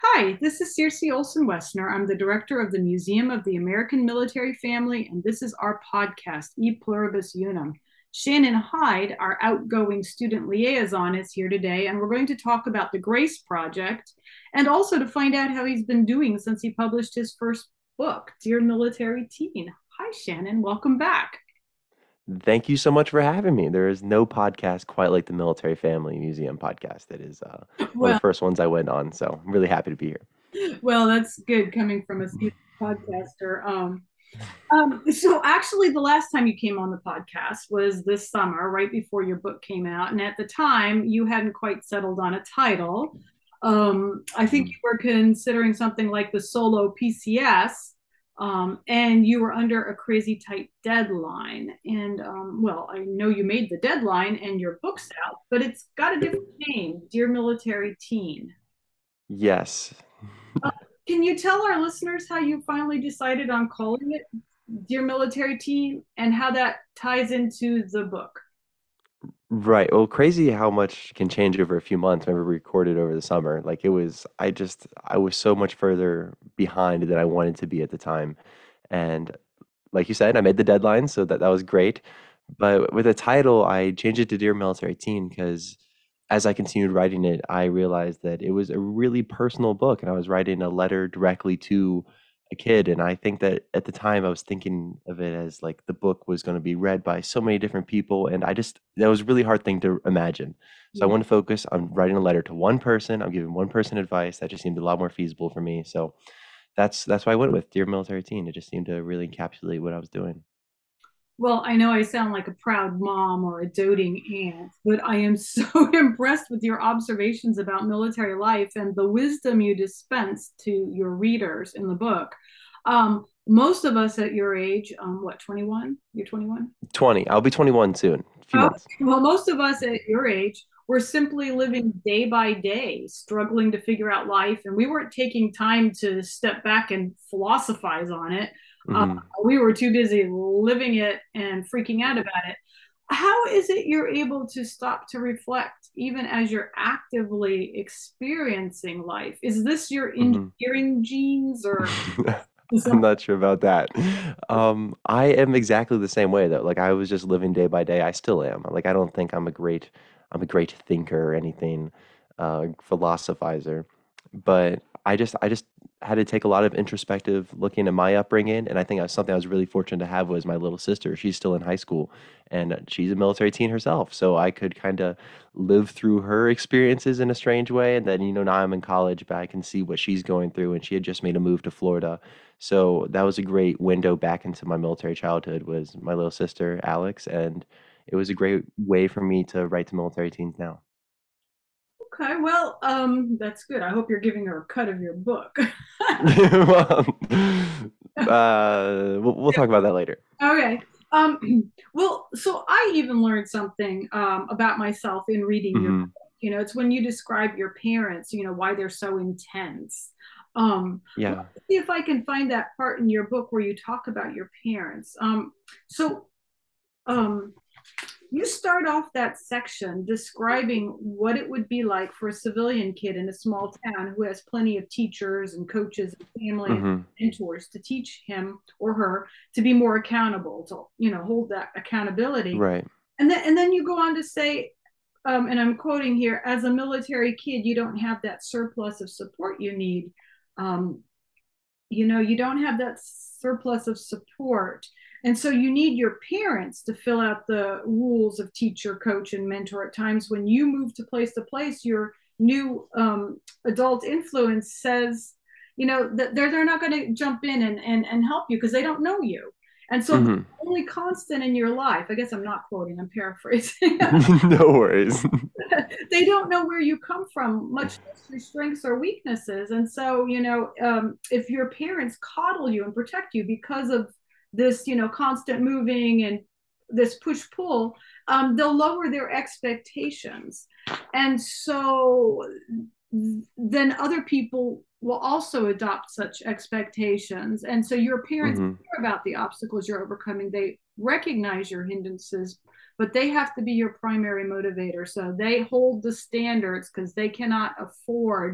Hi, this is Circe Olson Wessner. I'm the director of the Museum of the American Military Family, and this is our podcast, E Pluribus Unum. Shannon Hyde, our outgoing student liaison, is here today, and we're going to talk about the Grace Project and also to find out how he's been doing since he published his first book, Dear Military Teen. Hi, Shannon. Welcome back. Thank you so much for having me. There is no podcast quite like the Military Family Museum podcast. It is one of Well, the first ones I went on, so I'm really happy to be here. well, that's good coming from a seasoned podcaster. So actually, the last time you came on the podcast was this summer, right before your book came out, and at the time you hadn't quite settled on a title. I think Mhm. you were considering something like the Solo PCS, and you were under a crazy tight deadline. And well, I know you made the deadline and your book's out, but it's got a different name, Dear Military Teen. Yes. Uh, can you tell our listeners how you finally decided on calling it Dear Military Teen and how that ties into the book? Right. Well, crazy how much can change over a few months. Remember, we recorded over the summer. I was so much further behind than I wanted to be at the time. And like you said, I made the deadline, so that was great. But with the title, I changed it to Dear Military Teen because as I continued writing it, I realized that it was a really personal book, and I was writing a letter directly to a kid. And I think that at the time, I was thinking of it as like the book was going to be read by so many different people, and that was a really hard thing to imagine. So I Yeah. want to focus on writing a letter to one person. I'm giving one person advice. That just seemed a lot more feasible for me. So that's why I went with Dear Military Teen. It just seemed to really encapsulate what I was doing. Well, I know I sound like a proud mom or a doting aunt, but I am so impressed with your observations about military life and the wisdom you dispense to your readers in the book. Most of us at your age, what, 21? You're 21? 20. I'll be 21 soon. A few Oh, months. well, most of us at your age were simply living day by day, struggling to figure out life, and we weren't taking time to step back and philosophize on it. Uh, Hmm. we were too busy living it and freaking out about it. How is it you're able to stop to reflect, even as you're actively experiencing life? Is this your Hmm. engineering genes or I'm something? not sure about that. I am exactly the same way though. Like I was just living day by day. I still am. Like I don't think I'm a great thinker or anything, philosophizer. But I just had to take a lot of introspective looking at my upbringing, and I think that's something I was really fortunate to have was my little sister. She's still in high school, and she's a military teen herself, so I could kind of live through her experiences in a strange way. And then now I'm in college, but I can see what she's going through, and she had just made a move to Florida, so that was a great window back into my military childhood was my little sister Alex, and it was a great way for me to write to military teens now. Okay, well, that's good. I hope you're giving her a cut of your book. Well, we'll talk about that later. Okay. Um, well, so I even learned something about myself in reading your Hmm. book. It's when you describe your parents, why they're so intense. Yeah. Let's see if I can find that part in your book where you talk about your parents. So um, you start off that section describing what it would be like for a civilian kid in a small town who has plenty of teachers and coaches and family and Hmm. mentors to teach him or her to be more accountable, to hold that accountability. Right. And then you go on to say, and I'm quoting here, as a military kid, you don't have that surplus of support you need. Um, you don't have that surplus of support, and so you need your parents to fill out the rules of teacher, coach, and mentor. At times when you move to place, your new adult influence says that they're not going to jump in and help you because they don't know you, and so the Hmm. only constant in your life, I guess I'm not quoting, I'm paraphrasing. No worries. They don't know where you come from, much less your strengths or weaknesses. And so, if your parents coddle you and protect you because of this, constant moving and this push pull, they'll lower their expectations. And so then other people will also adopt such expectations. And so your parents Hmm. care about the obstacles you're overcoming. They recognize your hindrances, but they have to be your primary motivator. So they hold the standards because they cannot afford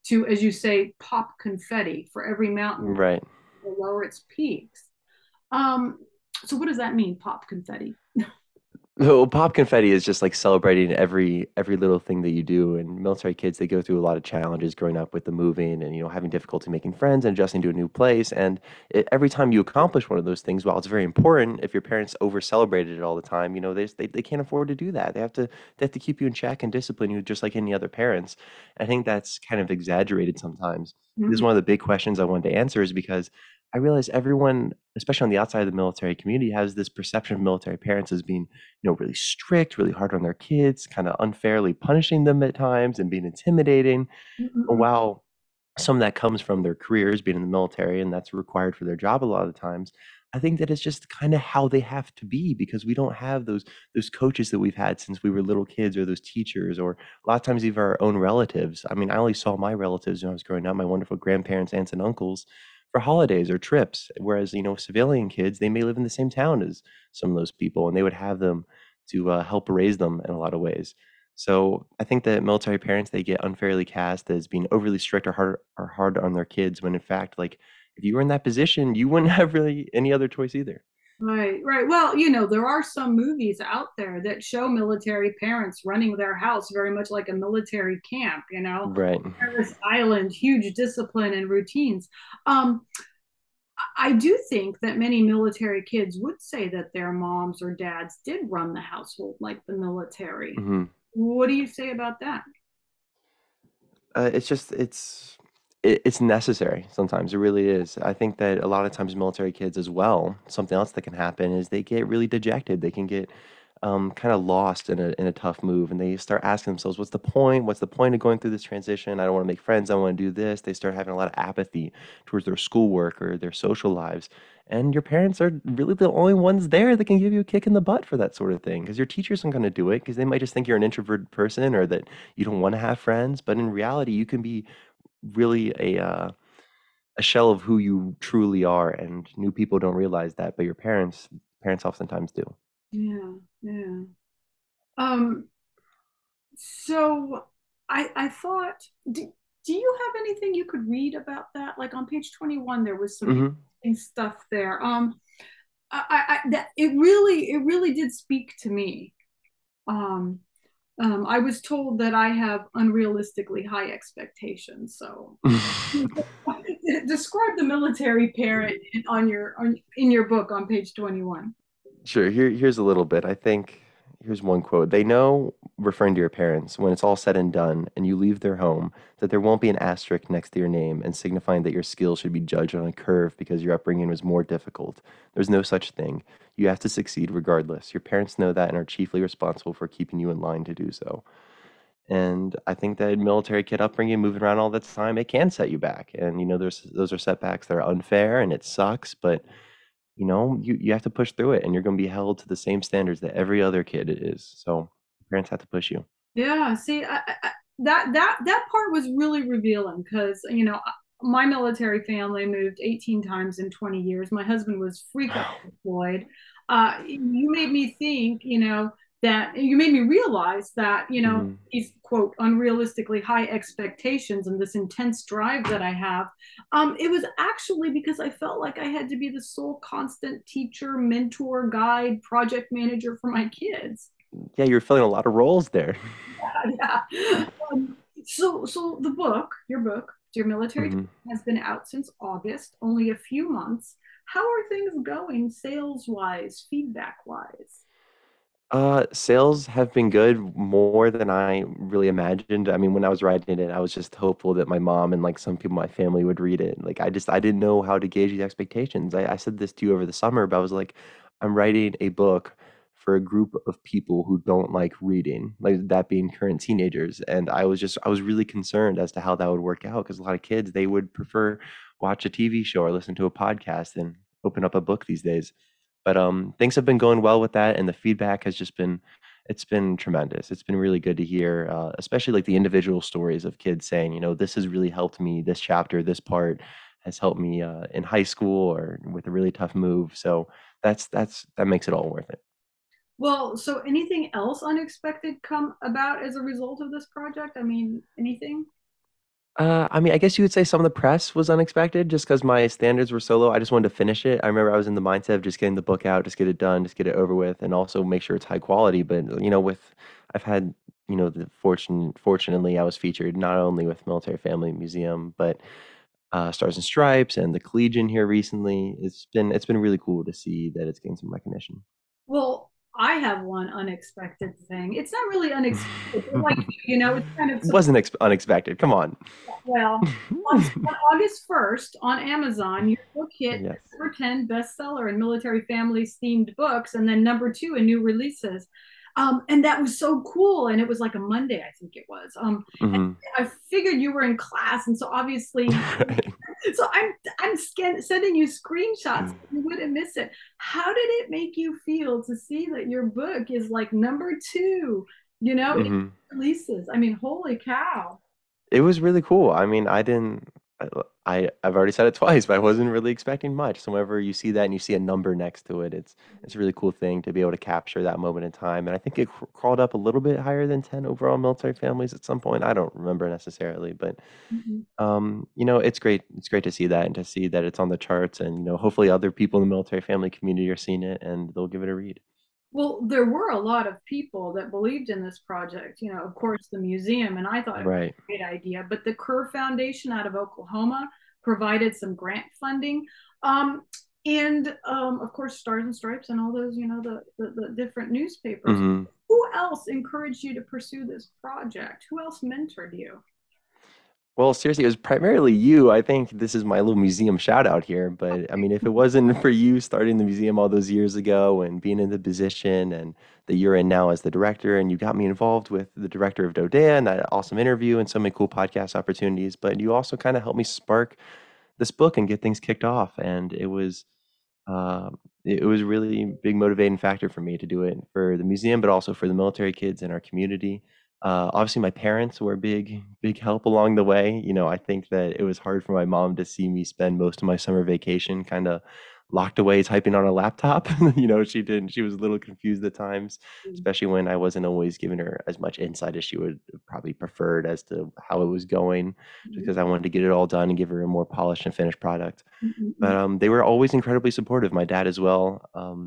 to, as you say, pop confetti for every mountain Right. to lower its peaks. Um, so what does that mean, pop confetti? Well, pop confetti is just like celebrating every little thing that you do. And military kids, they go through a lot of challenges growing up with the moving and having difficulty making friends and adjusting to a new place. And every time you accomplish one of those things, while it's very important, if your parents over celebrated it all the time, they can't afford to do that. They have to keep you in check and discipline you just like any other parents. I think that's kind of exaggerated sometimes. This is Mhm. one of the big questions I wanted to answer is because I realize everyone, especially on the outside of the military community, has this perception of military parents as being really strict, really hard on their kids, kind of unfairly punishing them at times and being intimidating. And Mm-mm-mm. while some of that comes from their careers being in the military and that's required for their job a lot of the times, I think that it's just kind of how they have to be because we don't have those coaches that we've had since we were little kids or those teachers or a lot of times even our own relatives. I mean, I only saw my relatives when I was growing up, my wonderful grandparents, aunts and uncles for holidays or trips. Whereas, civilian kids, they may live in the same town as some of those people and they would have them to help raise them in a lot of ways. So I think that military parents they get unfairly cast as being overly strict or hard on their kids when in fact, like if you were in that position, you wouldn't have really any other choice either. Right, right. Well, there are some movies out there that show military parents running their house very much like a military camp, Right. Paris Island, huge discipline and routines. Um, I do think that many military kids would say that their moms or dads did run the household like the military. hmm What do you say about that? It's just it's necessary sometimes. It really is. I think that a lot of times military kids as well, something else that can happen is they get really dejected. They can get kind of lost in a tough move, and they start asking themselves, "What's the point? What's the point of going through this transition? I don't want to make friends. I want to do this." They start having a lot of apathy towards their schoolwork or their social lives. And your parents are really the only ones there that can give you a kick in the butt for that sort of thing, because your teachers aren't going to do it because they might just think you're an introverted person or that you don't want to have friends. But in reality, you can be really a shell of who you truly are, and new people don't realize that, but your parents oftentimes do. Yeah, yeah. Um, so I thought, do you have anything you could read about that? Like on page 21, there was some hmm interesting stuff there. That it really did speak to me. Um, I was told that I have unrealistically high expectations. So describe the military parent in your book on page 21. Sure. Here's a little bit. I think here's one quote. They know, referring to your parents, when it's all said and done and you leave their home, that there won't be an asterisk next to your name and signifying that your skills should be judged on a curve because your upbringing was more difficult. There's no such thing. You have to succeed regardless. Your parents know that and are chiefly responsible for keeping you in line to do so. And I think that military kid upbringing, moving around all the time, it can set you back. And there's those are setbacks that are unfair and it sucks, but you have to push through it and you're going to be held to the same standards that every other kid is. So parents have to push you. Yeah, see, that part was really revealing because my military family moved 18 times in 20 years. My husband was frequently Wow. deployed. You made me think, that you made me realize that hmm these quote unrealistically high expectations and this intense drive that I have. It was actually because I felt like I had to be the sole constant teacher, mentor, guide, project manager for my kids. Yeah, you're filling a lot of roles there. Yeah. So your book, Dear Military, hmm has been out since August, only a few months. How are things going sales wise, feedback wise? Sales have been good more than I really imagined. I mean, when I was writing it, I was just hopeful that my mom and like some people in my family would read it. Like I didn't know how to gauge the expectations. I said this to you over the summer, but I was like, I'm writing a book for a group of people who don't like reading, like that being current teenagers. And I was really concerned as to how that would work out because a lot of kids they would prefer watch a TV show or listen to a podcast than open up a book these days. But things have been going well with that, and the feedback has just been it's been tremendous. It's been really good to hear, especially like the individual stories of kids saying, this has really helped me. This chapter, this part has helped me in high school or with a really tough move. So that makes it all worth it. Well, so anything else unexpected come about as a result of this project? I mean, anything? I mean, I guess you would say some of the press was unexpected just because my standards were so low. I just wanted to finish it. I remember I was in the mindset of just getting the book out, just get it done, just get it over with, and also make sure it's high quality. But I've had, the fortunately, I was featured not only with Military Family Museum, but Stars and Stripes and the Collegian here recently. It's been really cool to see that it's getting some recognition. Well, I have one unexpected thing. It's not really unexpected, but like it's kind of Wasn't unexpected. Come on. well. On August 1st on Amazon, your book hit Yes. number 10 bestseller in military families themed books, and then number two in new releases. And that was so cool. And it was like a Monday, I think it was. Hmm. I figured you were in class, and so obviously, so I'm sending you screenshots. So you wouldn't miss it. How did it make you feel to see that your book is like number two? In Hmm. releases. I mean, holy cow! It was really cool. I mean, I didn't. I've already said it twice, but I wasn't really expecting much. So whenever you see that and you see a number next to it, it's a really cool thing to be able to capture that moment in time. And I think it crawled up a little bit higher than 10 overall military families at some point. I don't remember necessarily, but Mhm. it's great. It's great to see that and to see that it's on the charts, and hopefully other people in the military family community are seeing it and they'll give it a read. Well, there were a lot of people that believed in this project. Of course, the museum, and I thought it was Right. a great idea. But the Kerr Foundation out of Oklahoma provided some grant funding. And of course, Stars and Stripes and all those, the different newspapers. Hmm. Who else encouraged you to pursue this project? Who else mentored you? Well, seriously, it was primarily you. I think this is my little museum shout out here. But I mean, if it wasn't for you starting the museum all those years ago and being in the position and that you're in now as the director, and you got me involved with the director of Dodea and that awesome interview and so many cool podcast opportunities, but you also kind of helped me spark this book and get things kicked off. And it was really big motivating factor for me to do it for the museum, but also for the military kids in our community. Obviously, my parents were a big help along the way. I think that it was hard for my mom to see me spend most of my summer vacation kind of locked away typing on a laptop. She didn't. She was a little confused at times, especially when I wasn't always giving her as much insight as she would have probably preferred as to how it was going, just because I wanted to get it all done and give her a more polished and finished product. But they were always incredibly supportive. My dad as well.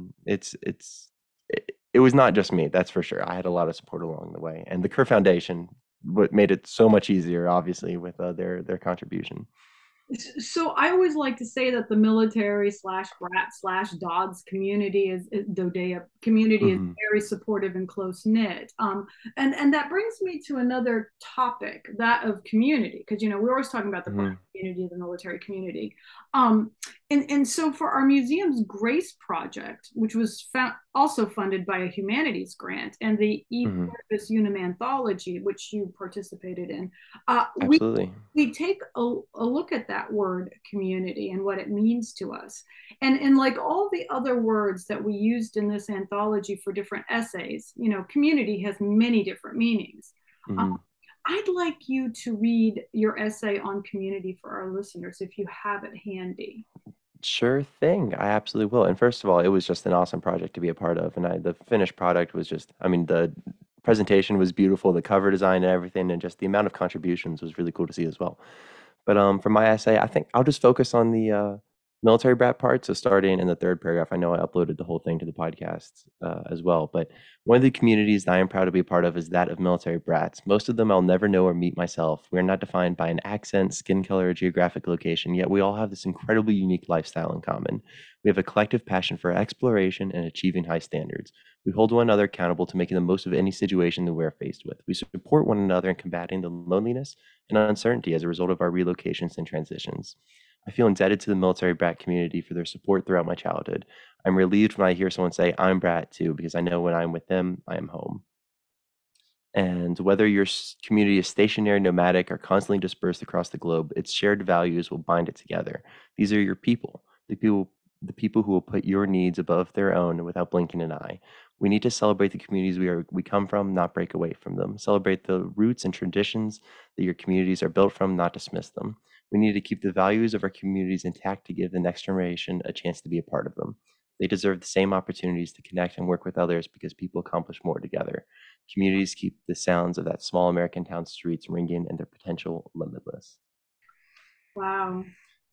It was not just me, that's for sure. I had a lot of support along the way, and the Kerr Foundation what made it so much easier, obviously, with their contribution. So I always like to say that the military slash brat slash Dodds community is Dodea community is Hmm. very supportive and close knit. And that brings me to another topic, that of community, because we're always talking about the brat Hmm. community, the military community. Um, and so for our museum's Grace project, which was also funded by a humanities grant, and the E Hmm. Pluribus Unum anthology, which you participated in, we Absolutely. we take a look at that word community and what it means to us. And like all the other words that we used in this anthology for different essays, community has many different meanings. Um, Hmm. I'd like you to read your essay on community for our listeners if you have it handy. Sure thing. I absolutely will. And first of all, it was just an awesome project to be a part of. And the finished product was just, I mean, the presentation was beautiful, the cover design and everything, and just the amount of contributions was really cool to see as well. But for my essay, I think I'll just focus on the military brat part. So starting in the third paragraph, I know I uploaded the whole thing to the podcast as well. But one of the communities that I am proud to be a part of is that of military brats. Most of them I'll never know or meet myself. We are not defined by an accent, skin color, or geographic location, yet we all have this incredibly unique lifestyle in common. We have a collective passion for exploration and achieving high standards. We hold one another accountable to making the most of any situation that we are faced with. We support one another in combating the loneliness and uncertainty as a result of our relocations and transitions. I feel indebted to the military brat community for their support throughout my childhood. I'm relieved when I hear someone say, I'm brat too, because I know when I'm with them, I am home. And whether your community is stationary, nomadic, or constantly dispersed across the globe, its shared values will bind it together. These are your people, the people who will put your needs above their own without blinking an eye. We need to celebrate the communities we come from, not break away from them. Celebrate the roots and traditions that your communities are built from, not dismiss them. We need to keep the values of our communities intact to give the next generation a chance to be a part of them. They deserve the same opportunities to connect and work with others because people accomplish more together. Communities keep the sounds of that small American town streets ringing and their potential limitless. Wow.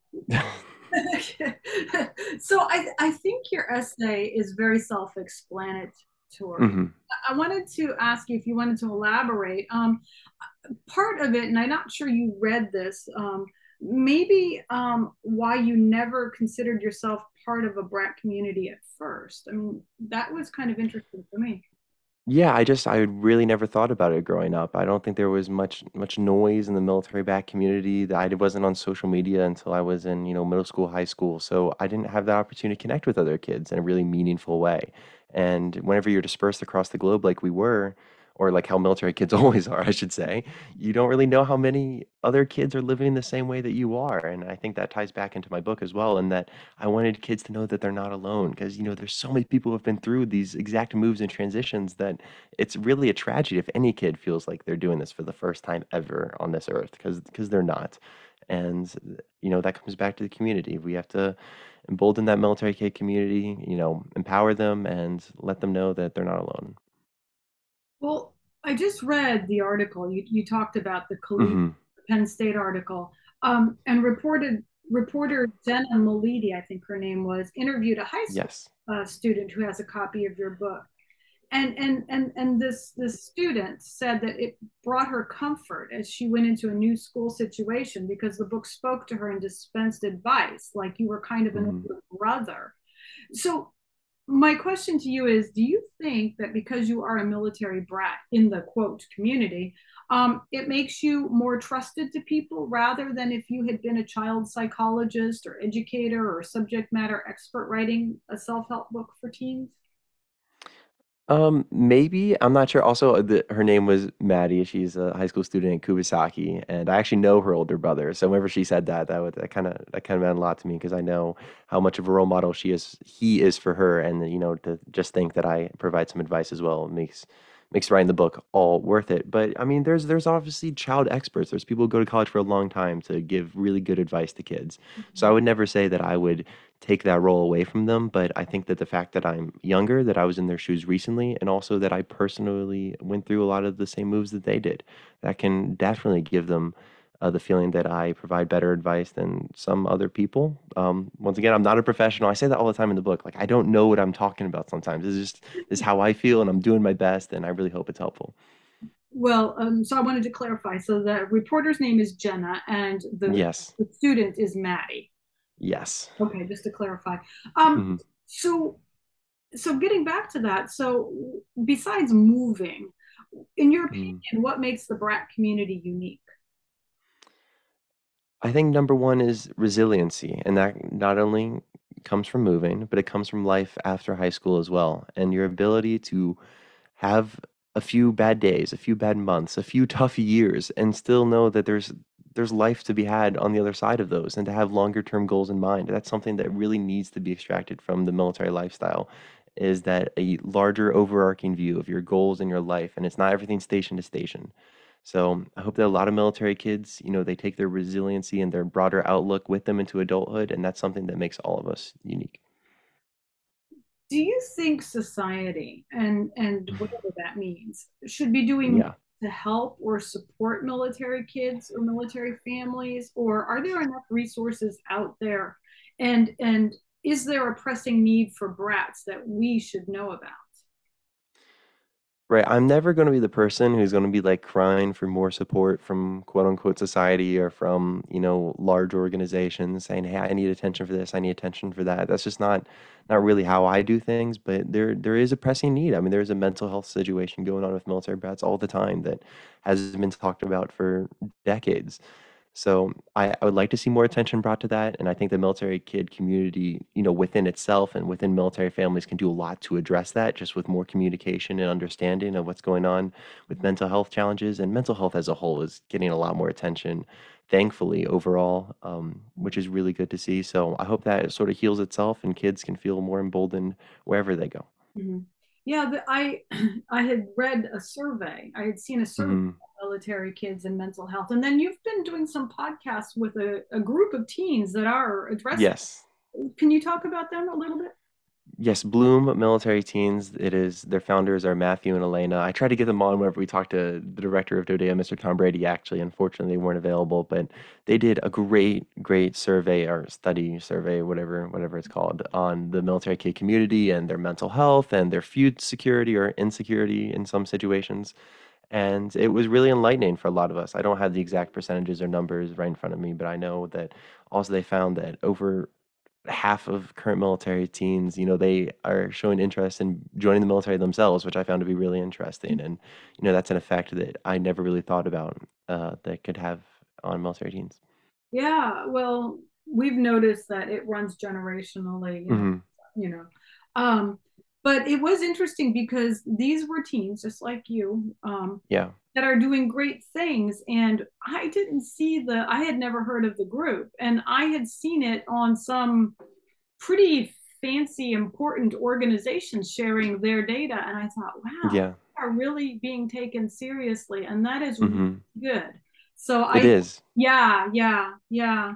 So I think your essay is very self-explanatory. Hmm. I wanted to ask you if you wanted to elaborate. Part of it, and I'm not sure you read this, maybe why you never considered yourself part of a Brat community at first. I mean, that was kind of interesting for me. Yeah, I really never thought about it growing up. I don't think there was much noise in the military back community. That I wasn't on social media until I was in, middle school, high school. So I didn't have that opportunity to connect with other kids in a really meaningful way. And whenever you're dispersed across the globe like we were, or like how military kids always are, I should say, you don't really know how many other kids are living the same way that you are. And I think that ties back into my book as well, and that I wanted kids to know that they're not alone because, there's so many people who have been through these exact moves and transitions that it's really a tragedy if any kid feels like they're doing this for the first time ever on this earth because they're not. And, that comes back to the community. We have to embolden that military kid community, empower them and let them know that they're not alone. Well, I just read the article. You talked about the Khalid Hmm. Penn State article, and reporter Jenna Malidi, I think her name was, interviewed a high school Yes. student who has a copy of your book, and this student said that it brought her comfort as she went into a new school situation because the book spoke to her and dispensed advice, like you were kind of an Hmm. older brother. So my question to you is, do you think that because you are a military brat in the quote community, it makes you more trusted to people rather than if you had been a child psychologist or educator or subject matter expert writing a self-help book for teens? Maybe. I'm not sure. Also, her name was Maddie. She's a high school student at Kubasaki, and I actually know her older brother. So whenever she said that, that kind of meant a lot to me because I know how much of a role model he is for her, and to just think that I provide some advice as well makes writing the book all worth it. But I mean, there's obviously child experts. There's people who go to college for a long time to give really good advice to kids. So I would never say that I would take that role away from them. But I think that the fact that I'm younger, that I was in their shoes recently, and also that I personally went through a lot of the same moves that they did, that can definitely give them the feeling that I provide better advice than some other people. Once again, I'm not a professional. I say that all the time in the book. Like, I don't know what I'm talking about sometimes. This is how I feel, and I'm doing my best, and I really hope it's helpful. Well, so I wanted to clarify. So the reporter's name is Jenna, and Yes. the student is Maddie. Yes. Okay, just to clarify. Um, Hmm. so so getting back to that, so besides moving, in your opinion, what makes the Brat community unique? I think number one is resiliency, and that not only comes from moving, but it comes from life after high school as well, and your ability to have a few bad days, a few bad months, a few tough years, and still know that there's life to be had on the other side of those, and to have longer term goals in mind. That's something that really needs to be extracted from the military lifestyle, is that a larger overarching view of your goals in your life, and it's not everything station to station. So I hope that a lot of military kids, they take their resiliency and their broader outlook with them into adulthood, and that's something that makes all of us unique. Do you think society and whatever that means should be doing more Yeah. to help or support military kids or military families, or are there enough resources out there? And is there a pressing need for brats that we should know about? Right. I'm never going to be the person who's going to be like crying for more support from quote unquote society or from, large organizations saying, "Hey, I need attention for this. I need attention for that." That's just not really how I do things, but there is a pressing need. I mean, there's a mental health situation going on with military brats all the time that has been talked about for decades. So I would like to see more attention brought to that, and I think the military kid community, within itself and within military families can do a lot to address that, just with more communication and understanding of what's going on with mental health challenges. And mental health as a whole is getting a lot more attention, thankfully, overall, which is really good to see. So I hope that it sort of heals itself and kids can feel more emboldened wherever they go. Mhm. Yeah, I had read a survey. I had seen a survey Hmm. of military kids and mental health, and then you've been doing some podcasts with a group of teens that are addressing. Yes. Can you talk about them a little bit? Yes, Bloom Military Teens. It is their founders are Matthew and Elena. I tried to get them on whenever we talked to the director of Dodea, Mr. Tom Brady. Actually, unfortunately, they weren't available, but they did a great survey or study survey, whatever it's called, on the military kid community and their mental health and their food security or insecurity in some situations. And it was really enlightening for a lot of us. I don't have the exact percentages or numbers right in front of me, but I know that also they found that over half of current military teens, they are showing interest in joining the military themselves, which I found to be really interesting. And, that's an effect that I never really thought about that could have on military teens. Yeah, well, we've noticed that it runs generationally, Hmm. you know. Um, but it was interesting because these were teens, just like you, Yeah. that are doing great things. And I didn't see I had never heard of the group, and I had seen it on some pretty fancy, important organizations sharing their data. And I thought, wow, Yeah. they are really being taken seriously. And that is really Hmm. good. So It is. yeah, yeah, yeah.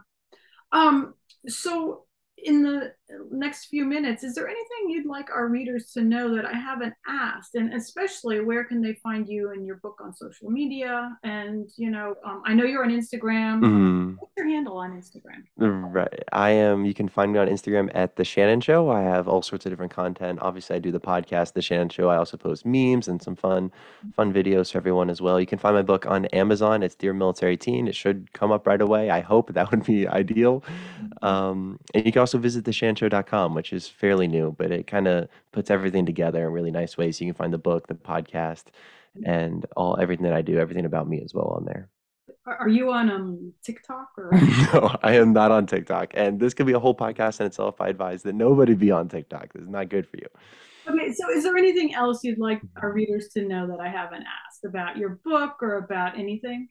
Um, so in the next few minutes, is there anything you'd like our readers to know that I haven't asked? And especially, where can they find you and your book on social media? And, I know you're on Instagram. Mhm. What's your handle on Instagram? Right. You can find me on Instagram at The Shannon Show. I have all sorts of different content. Obviously, I do the podcast, The Shannon Show. I also post memes and some fun videos for everyone as well. You can find my book on Amazon. It's Dear Military Teen. It should come up right away. I hope that would be ideal. And you can also visit theshanshow.com, which is fairly new, but it kind of puts everything together in really nice ways. You can find the book, the podcast, and everything that I do, everything about me as well on there. Are you on TikTok or? No, I am not on TikTok. And this could be a whole podcast in itself. I advise that nobody be on TikTok. This is not good for you. Okay, so is there anything else you'd like our readers to know that I haven't asked about your book or about anything?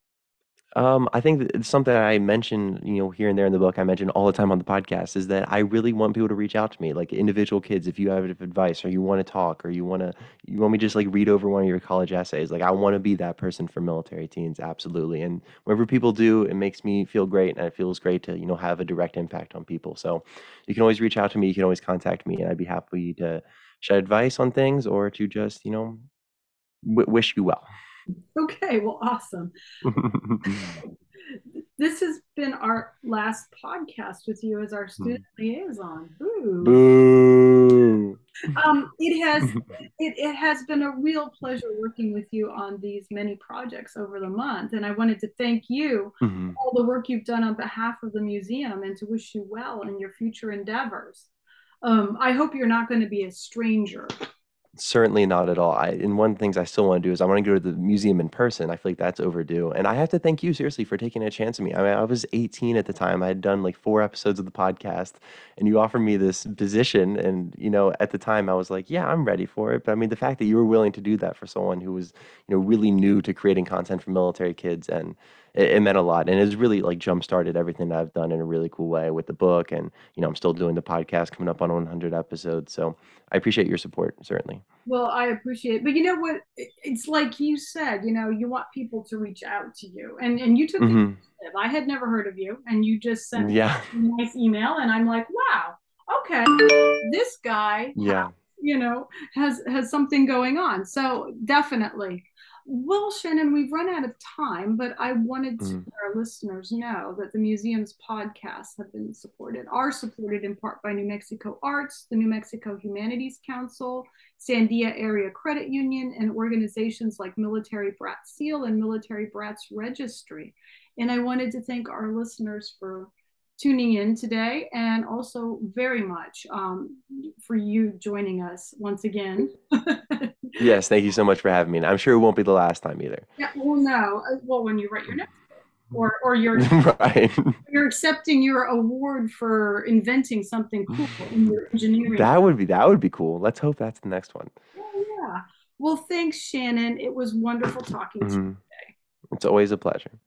I think that it's something that I mention, here and there in the book, I mention all the time on the podcast, is that I really want people to reach out to me, like individual kids, if you have advice or you want to talk or you want me to just like read over one of your college essays. Like I want to be that person for military teens, absolutely. And whenever people do, it makes me feel great, and it feels great to, have a direct impact on people. So you can always reach out to me, you can always contact me, and I'd be happy to shed advice on things or to just, wish you well. Okay, well, awesome. This has been our last podcast with you as our student liaison. Ooh. Boo. It has been a real pleasure working with you on these many projects over the month, and I wanted to thank you Mhm. for all the work you've done on behalf of the museum and to wish you well in your future endeavors. I hope you're not going to be a stranger. Certainly not at all. And one of the things I still want to do is I want to go to the museum in person. I feel like that's overdue. And I have to thank you seriously for taking a chance on me. I mean, I was 18 at the time. I had done like 4 episodes of the podcast, and you offered me this position. And, at the time I was like, yeah, I'm ready for it. But I mean, the fact that you were willing to do that for someone who was, really new to creating content for military kids, and it meant a lot. And it's really like jump started everything that I've done in a really cool way with the book. And, I'm still doing the podcast coming up on 100 episodes. So I appreciate your support, certainly. Well, I appreciate it. But you know what? It's like you said, you want people to reach out to you. And you took the Hmm. initiative. I had never heard of you, and you just sent me Yeah. a nice email, and I'm like, wow, okay, this guy Yeah. you know has something going on, so definitely. Well, Shannon, we've run out of time, but I wanted to Mhm. let our listeners know that the museum's podcasts are supported in part by New Mexico Arts, the New Mexico Humanities Council, Sandia Area Credit Union, and organizations like Military Brats Seal and Military Brats Registry. And I wanted to thank our listeners for tuning in today, and also very much for you joining us once again. Yes, thank you so much for having me. And I'm sure it won't be the last time either. Yeah, well, no, well, when you write your next book, or Right. you're accepting your award for inventing something cool in your engineering. That would be cool. Let's hope that's the next one. Yeah, yeah. Well, thanks, Shannon. It was wonderful talking to you Mhm. today. It's always a pleasure.